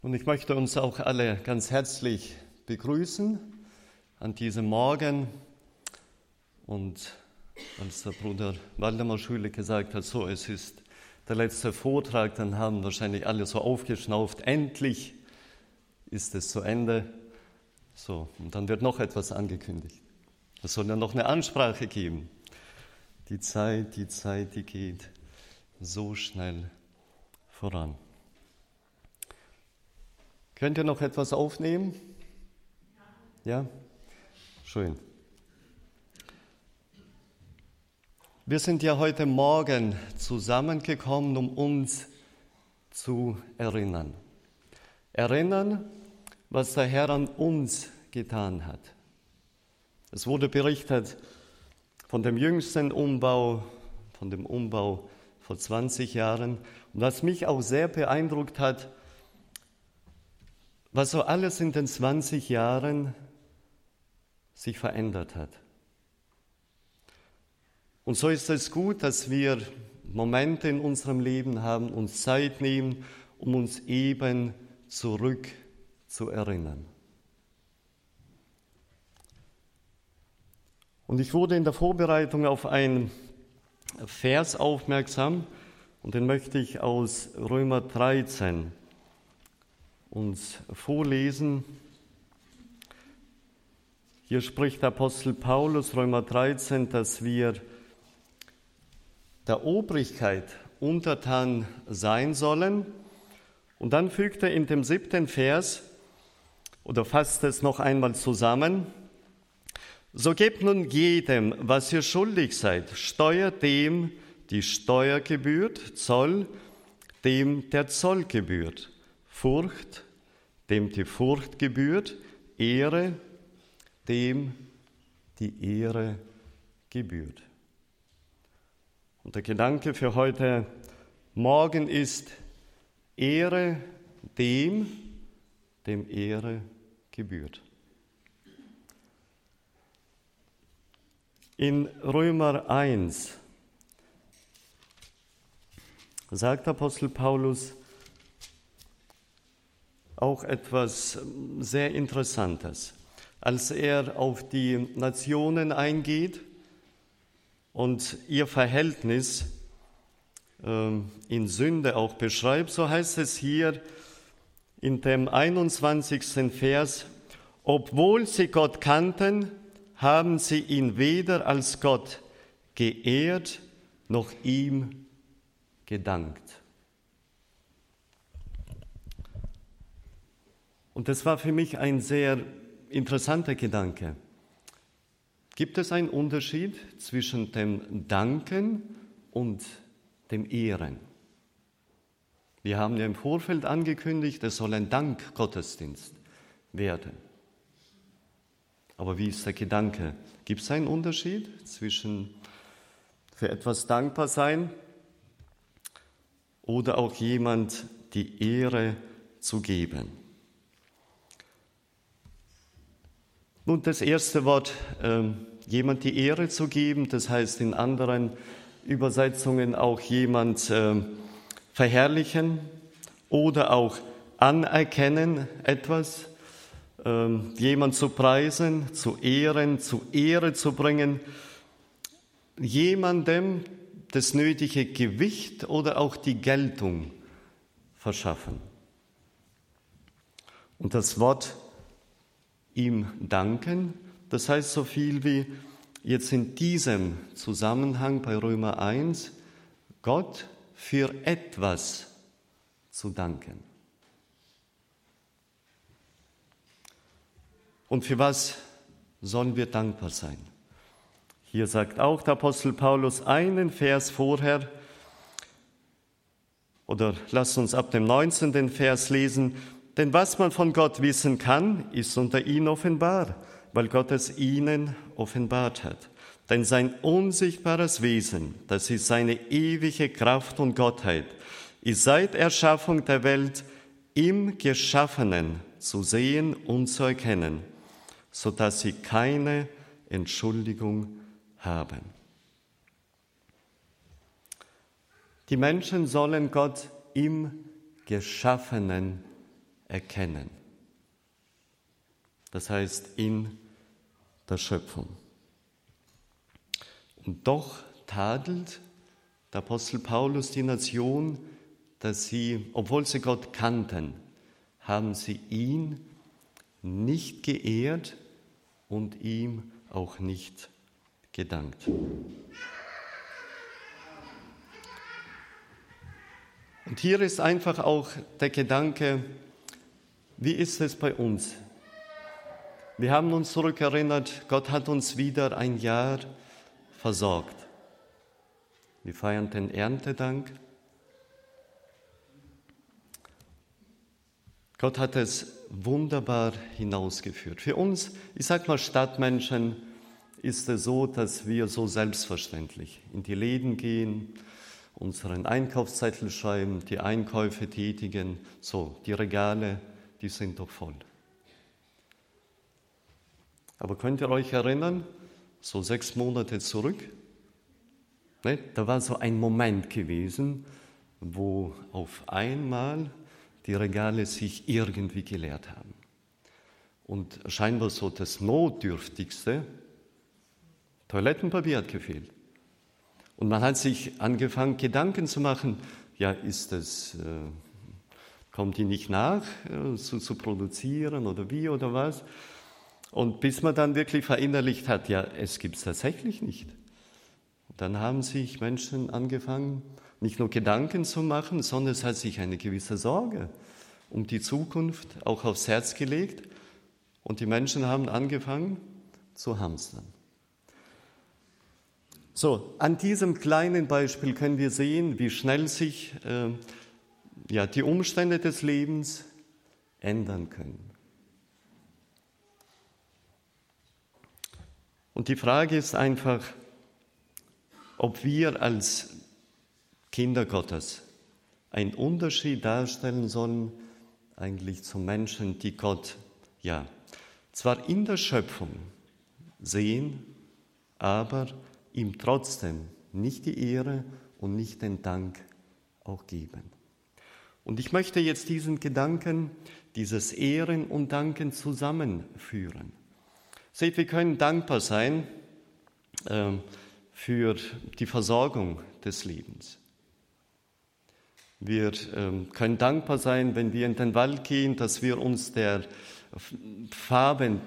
Und ich möchte uns auch alle ganz herzlich begrüßen an diesem Morgen. Und als der Bruder Waldemar Schüle gesagt hat, so, es ist der letzte Vortrag, dann haben wahrscheinlich alle so aufgeschnauft, endlich ist es zu Ende. So, und dann wird noch etwas angekündigt. Es soll ja noch eine Ansprache geben. Die Zeit, die geht so schnell voran. Könnt ihr noch etwas aufnehmen? Ja? Schön. Wir sind ja heute Morgen zusammengekommen, um uns zu erinnern. Erinnern, was der Herr an uns getan hat. Es wurde berichtet von dem jüngsten Umbau, von dem Umbau vor 20 Jahren. Und was mich auch sehr beeindruckt hat, was so alles in den 20 Jahren sich verändert hat. Und so ist es gut, dass wir Momente in unserem Leben haben, uns Zeit nehmen, um uns eben zurück zu erinnern. Und ich wurde in der Vorbereitung auf einen Vers aufmerksam und den möchte ich aus Römer 13 uns vorlesen. Hier spricht der Apostel Paulus, Römer 13, dass wir der Obrigkeit untertan sein sollen. Und dann fügt er in dem 7. Vers, oder fasst es noch einmal zusammen, so gebt nun jedem, was ihr schuldig seid, Steuer dem, die Steuer gebührt, Zoll dem, der Zoll gebührt, Furcht, dem die Furcht gebührt, Ehre, dem die Ehre gebührt. Und der Gedanke für heute Morgen ist, Ehre dem Ehre gebührt. In Römer 1 sagt Apostel Paulus auch etwas sehr Interessantes. Als er auf die Nationen eingeht und ihr Verhältnis in Sünde auch beschreibt, so heißt es hier in dem 21. Vers, obwohl sie Gott kannten, haben sie ihn weder als Gott geehrt, noch ihm gedankt. Und das war für mich ein sehr interessanter Gedanke. Gibt es einen Unterschied zwischen dem Danken und dem Ehren? Wir haben ja im Vorfeld angekündigt, es soll ein Dankgottesdienst werden. Aber wie ist der Gedanke? Gibt es einen Unterschied zwischen für etwas dankbar sein oder auch jemand die Ehre zu geben? Nun, das erste Wort, jemand die Ehre zu geben, das heißt in anderen Übersetzungen auch jemand verherrlichen oder auch anerkennen, etwas, jemand zu preisen, zu ehren, zu Ehre zu bringen, jemandem das nötige Gewicht oder auch die Geltung verschaffen. Und das Wort ihm danken, das heißt so viel wie jetzt in diesem Zusammenhang bei Römer 1, Gott für etwas zu danken. Und für was sollen wir dankbar sein? Hier sagt auch der Apostel Paulus einen Vers vorher, oder lasst uns ab dem 19. Vers lesen, denn was man von Gott wissen kann, ist unter ihnen offenbar, weil Gott es ihnen offenbart hat. Denn sein unsichtbares Wesen, das ist seine ewige Kraft und Gottheit, ist seit Erschaffung der Welt im Geschaffenen zu sehen und zu erkennen, sodass sie keine Entschuldigung haben. Die Menschen sollen Gott im Geschaffenen erkennen. Das heißt in der Schöpfung. Und doch tadelt der Apostel Paulus die Nation, dass sie, obwohl sie Gott kannten, haben sie ihn nicht geehrt und ihm auch nicht gedankt. Und hier ist einfach auch der Gedanke, wie ist es bei uns? Wir haben uns zurückerinnert, Gott hat uns wieder ein Jahr versorgt. Wir feiern den Erntedank. Gott hat es wunderbar hinausgeführt. Für uns, ich sage mal Stadtmenschen, ist es so, dass wir so selbstverständlich in die Läden gehen, unseren Einkaufszettel schreiben, die Einkäufe tätigen, so, die Regale, die sind doch voll. Aber könnt ihr euch erinnern, so 6 Monate zurück, ne, da war so ein Moment gewesen, wo auf einmal die Regale sich irgendwie geleert haben. Und scheinbar so das Notdürftigste, Toilettenpapier hat gefehlt. Und man hat sich angefangen, Gedanken zu machen, ja, kommt die nicht nach, zu produzieren oder wie oder was? Und bis man dann wirklich verinnerlicht hat, ja, es gibt es tatsächlich nicht. Und dann haben sich Menschen angefangen, nicht nur Gedanken zu machen, sondern es hat sich eine gewisse Sorge um die Zukunft auch aufs Herz gelegt. Und die Menschen haben angefangen zu hamstern. So, an diesem kleinen Beispiel können wir sehen, wie schnell sich die Umstände des Lebens ändern können. Und die Frage ist einfach, ob wir als Kinder Gottes einen Unterschied darstellen sollen, eigentlich zu Menschen, die Gott, zwar in der Schöpfung sehen, aber ihm trotzdem nicht die Ehre und nicht den Dank auch geben. Und ich möchte jetzt diesen Gedanken, dieses Ehren und Danken zusammenführen. Seht, wir können dankbar sein für die Versorgung des Lebens. Wir können dankbar sein, wenn wir in den Wald gehen, dass wir uns der Farben,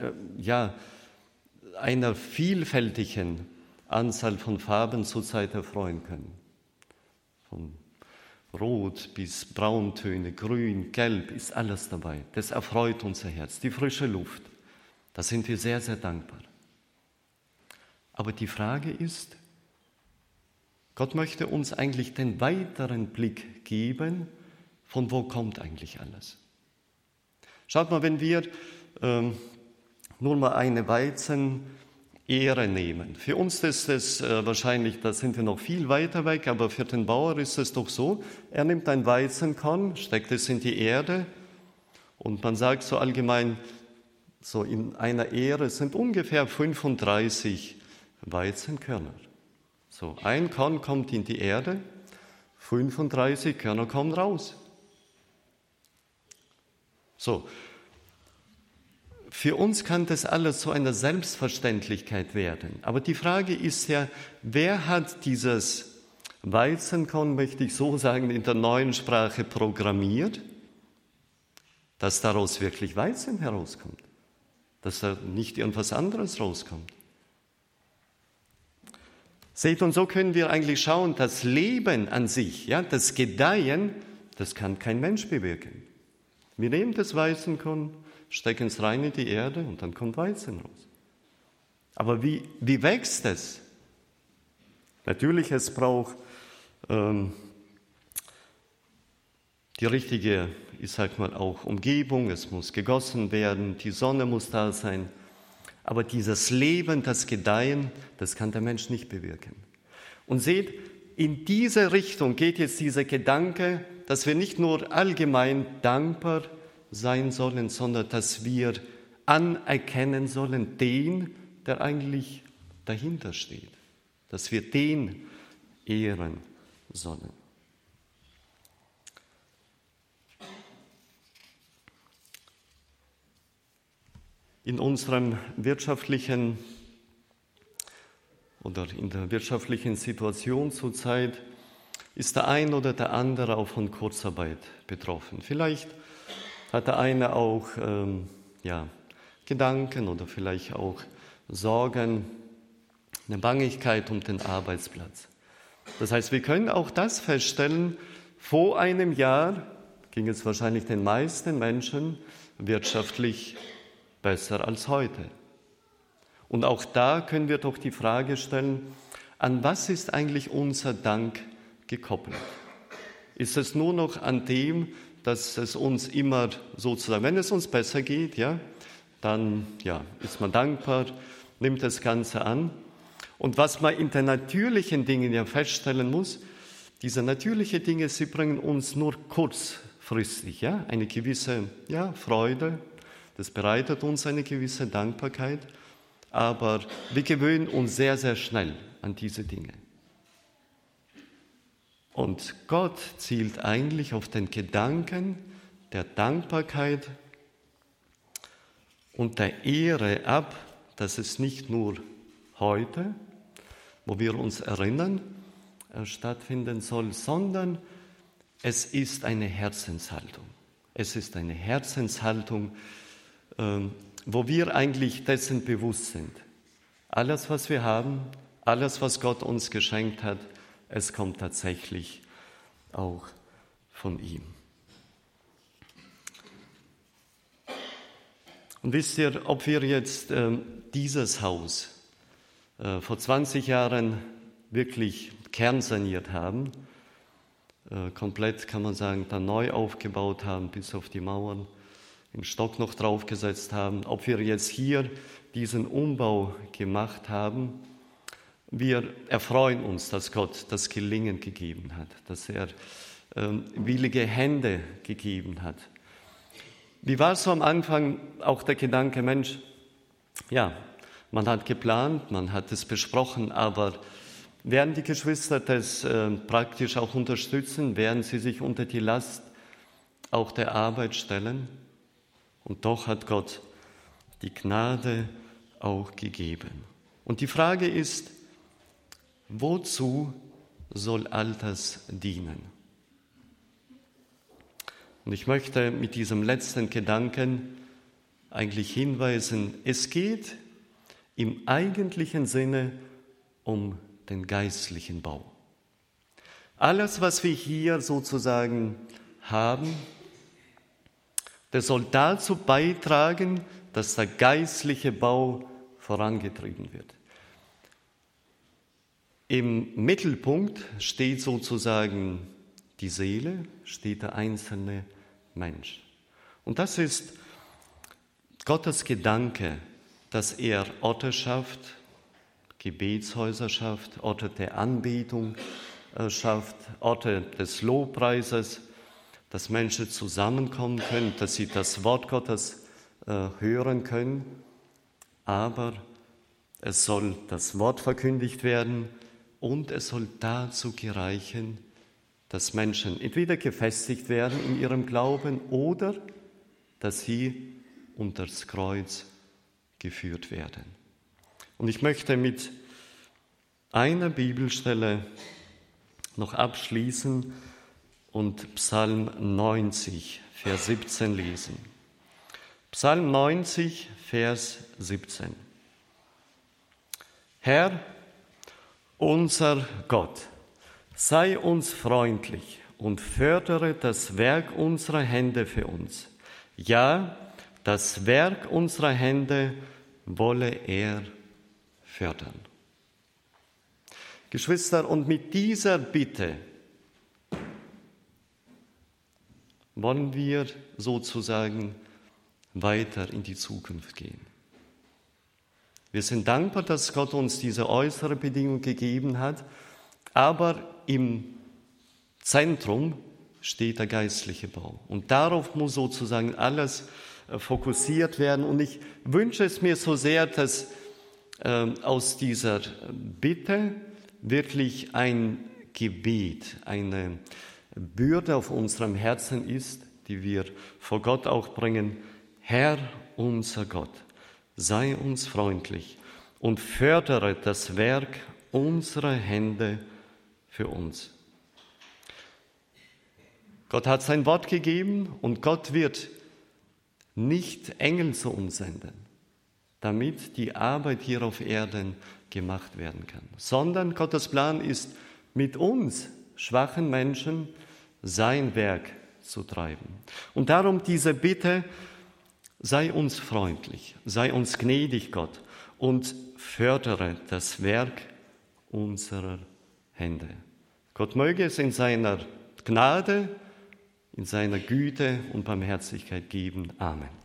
einer vielfältigen Anzahl von Farben zurzeit erfreuen können. Von Rot bis Brauntöne, Grün, Gelb ist alles dabei. Das erfreut unser Herz. Die frische Luft, da sind wir sehr, sehr dankbar. Aber die Frage ist, Gott möchte uns eigentlich den weiteren Blick geben, von wo kommt eigentlich alles. Schaut mal, wenn wir nur mal eine Weizenähre nehmen. Für uns ist es wahrscheinlich, da sind wir noch viel weiter weg, aber für den Bauer ist es doch so, er nimmt ein Weizenkorn, steckt es in die Erde und man sagt so allgemein, so in einer Ähre sind ungefähr 35 Weizenkörner. So, ein Korn kommt in die Erde, 35 Körner kommen raus. So, für uns kann das alles zu einer Selbstverständlichkeit werden. Aber die Frage ist ja, wer hat dieses Weizenkorn, möchte ich so sagen, in der neuen Sprache programmiert, dass daraus wirklich Weizen herauskommt, dass da nicht irgendwas anderes rauskommt. Seht, und so können wir eigentlich schauen, das Leben an sich, das Gedeihen, das kann kein Mensch bewirken. Wir nehmen das Weizenkorn, stecken es rein in die Erde und dann kommt Weizen raus. Aber wie wächst es? Natürlich, es braucht die richtige, ich sag mal auch Umgebung, es muss gegossen werden, die Sonne muss da sein. Aber dieses Leben, das Gedeihen, das kann der Mensch nicht bewirken. Und seht, in diese Richtung geht jetzt dieser Gedanke, dass wir nicht nur allgemein dankbar sein sollen, sondern dass wir anerkennen sollen den, der eigentlich dahinter steht. Dass wir den ehren sollen. In unserem wirtschaftlichen oder in der wirtschaftlichen Situation zurzeit ist der ein oder der andere auch von Kurzarbeit betroffen. Vielleicht hat der eine auch Gedanken oder vielleicht auch Sorgen, eine Bangigkeit um den Arbeitsplatz. Das heißt, wir können auch das feststellen, vor einem Jahr ging es wahrscheinlich den meisten Menschen wirtschaftlich besser als heute. Und auch da können wir doch die Frage stellen, an was ist eigentlich unser Dank gekoppelt? Ist es nur noch an dem, dass es uns immer sozusagen, wenn es uns besser geht, dann ist man dankbar, nimmt das Ganze an. Und was man in den natürlichen Dingen ja feststellen muss, diese natürlichen Dinge, sie bringen uns nur kurzfristig eine gewisse Freude, das bereitet uns eine gewisse Dankbarkeit, aber wir gewöhnen uns sehr, sehr schnell an diese Dinge. Und Gott zielt eigentlich auf den Gedanken der Dankbarkeit und der Ehre ab, dass es nicht nur heute, wo wir uns erinnern, stattfinden soll, sondern es ist eine Herzenshaltung. Es ist eine Herzenshaltung, wo wir eigentlich dessen bewusst sind. Alles, was wir haben, alles, was Gott uns geschenkt hat, es kommt tatsächlich auch von ihm. Und wisst ihr, ob wir jetzt dieses Haus vor 20 Jahren wirklich kernsaniert haben, komplett kann man sagen, dann neu aufgebaut haben, bis auf die Mauern, den Stock noch draufgesetzt haben, ob wir jetzt hier diesen Umbau gemacht haben, wir erfreuen uns, dass Gott das Gelingen gegeben hat, dass er willige Hände gegeben hat. Wie war so am Anfang auch der Gedanke, Mensch, man hat geplant, man hat es besprochen, aber werden die Geschwister das praktisch auch unterstützen? Werden sie sich unter die Last auch der Arbeit stellen? Und doch hat Gott die Gnade auch gegeben. Und die Frage ist, wozu soll all das dienen? Und ich möchte mit diesem letzten Gedanken eigentlich hinweisen, es geht im eigentlichen Sinne um den geistlichen Bau. Alles, was wir hier sozusagen haben, das soll dazu beitragen, dass der geistliche Bau vorangetrieben wird. Im Mittelpunkt steht sozusagen die Seele, steht der einzelne Mensch. Und das ist Gottes Gedanke, dass er Orte schafft, Gebetshäuser schafft, Orte der Anbetung schafft, Orte des Lobpreises, dass Menschen zusammenkommen können, dass sie das Wort Gottes hören können. Aber es soll das Wort verkündigt werden und es soll dazu gereichen, dass Menschen entweder gefestigt werden in ihrem Glauben oder dass sie unter das Kreuz geführt werden. Und ich möchte mit einer Bibelstelle noch abschließen und Psalm 90, Vers 17 lesen. Psalm 90, Vers 17. Herr, unser Gott, sei uns freundlich und fördere das Werk unserer Hände für uns. Ja, das Werk unserer Hände wolle er fördern. Geschwister, und mit dieser Bitte wollen wir sozusagen weiter in die Zukunft gehen. Wir sind dankbar, dass Gott uns diese äußere Bedingung gegeben hat, aber im Zentrum steht der geistliche Bau. Und darauf muss sozusagen alles fokussiert werden. Und ich wünsche es mir so sehr, dass aus dieser Bitte wirklich ein Gebet, eine Bürde auf unserem Herzen ist, die wir vor Gott auch bringen. Herr, unser Gott, sei uns freundlich und fördere das Werk unserer Hände für uns. Gott hat sein Wort gegeben und Gott wird nicht Engel zu uns senden, damit die Arbeit hier auf Erden gemacht werden kann, sondern Gottes Plan ist, mit uns, schwachen Menschen, sein Werk zu treiben. Und darum diese Bitte, sei uns freundlich, sei uns gnädig, Gott, und fördere das Werk unserer Hände. Gott möge es in seiner Gnade, in seiner Güte und Barmherzigkeit geben. Amen.